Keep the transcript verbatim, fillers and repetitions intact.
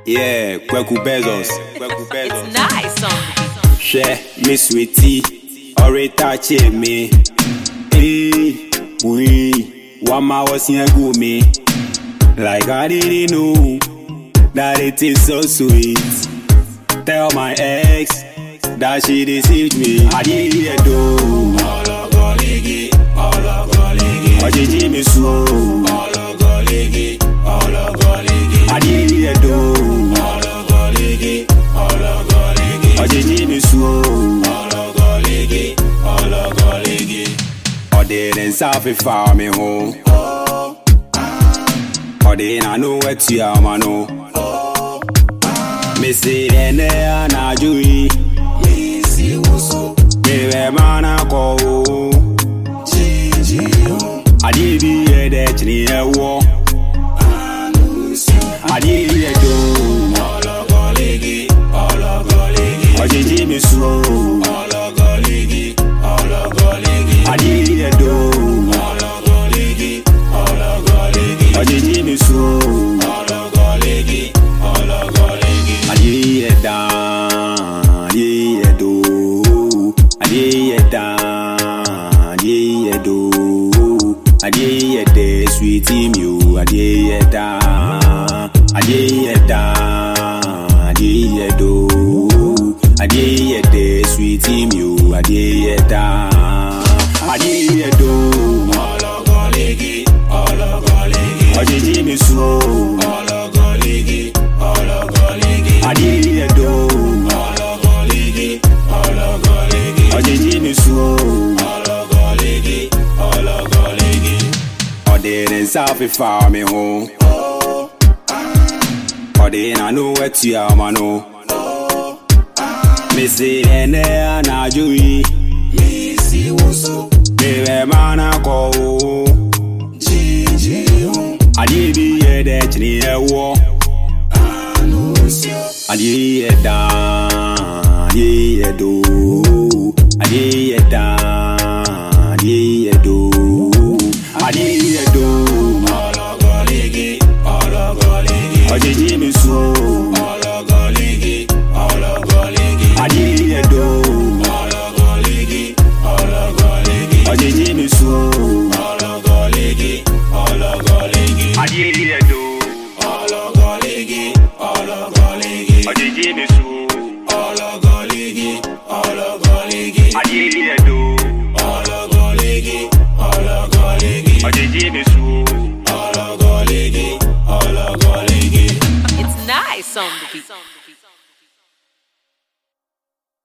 Yeah, Kweku Bezos. Kweku It's Bezos. nice on the beat. Share me sweetie, already touch me. Hey, we, one more was here go me. Like I didn't know that it is so sweet. Tell my ex that she deceived me. I didn't do. I did me slow. I didn't do. I did me slow. I didn't suffer for me home. I didn't know what you are, man. Me say and there na jui. Me see whatso. Me be man a call. I did be a dead in a war. I did a do. I did me slow. I did a do. I did me slow. I did a down. I did a do. I did a down. I did a do. I did a day, sweetie mew. I did a down. I did a down. I did a do. I did a day, sweetie mew. I did a down. I did a do. I did me slow. I did a do. I did me slow. I didn't suffer for me home. I didn't know what you are, man. Me say and there na jui. Me see whatso. Me be man a call. I did be a dead in a war. I did a down. I did a do. I did a down. I did a do. I did a do. I did me slow. I did a do. I did me slow. I did a do. I did me slow. I did a do. I did me slow. It's nice on the beat.